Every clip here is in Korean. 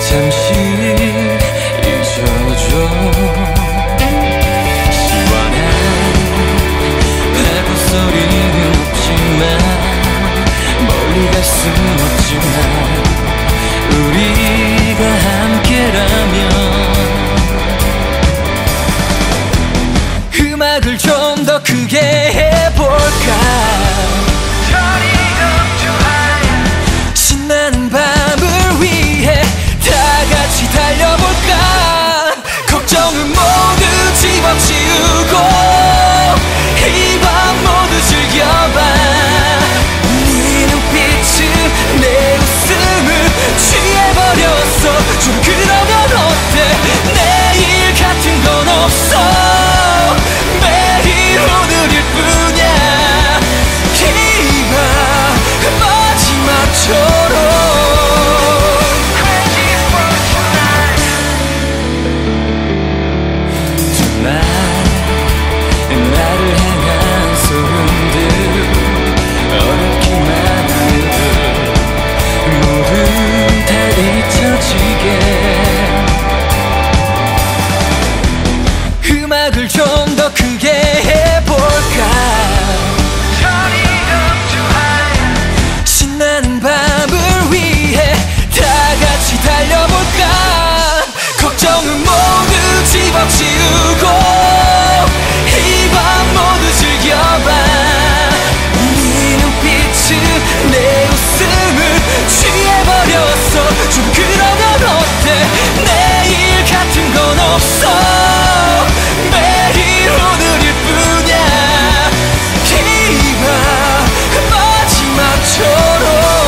잠시 잊어줘. 시원한 파도 소리는 없지만 멀리 갈 순 없지만 우리가 함께라면 음악을 좀 더 크게 해볼까. 신나는 밤을 위해 다 같이 달려볼까. 걱정은 모두 집어치우고 이 밤 모두 즐겨봐. 네 눈빛은 내 웃음을 취해버렸어. 좀 그러면 어때. 내일 같은 건 없어. 매일 오늘일 뿐이야. 이 밤 마지막처럼 나를 향한 소음들 어렵기만 하는 모두 다 잊혀지게. 음악을 좀 더 크게 해볼까. 신나는 밤을 위해 다 같이 달려볼까. 걱정은 모두 집어치우고 이 밤 모두 즐겨봐. 네 눈빛은 내 웃음을 취해버렸어. 좀 그러면 어때. 내일 같은 건 없어. 매일 오늘일 뿐이야. 이 밤 마지막처럼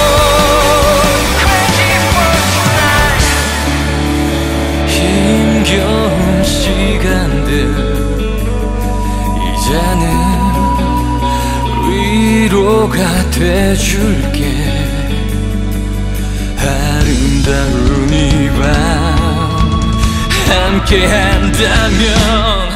힘겨운 시간들 이제는 위로가 돼줄게. 아름다운 이 밤 함께 한다면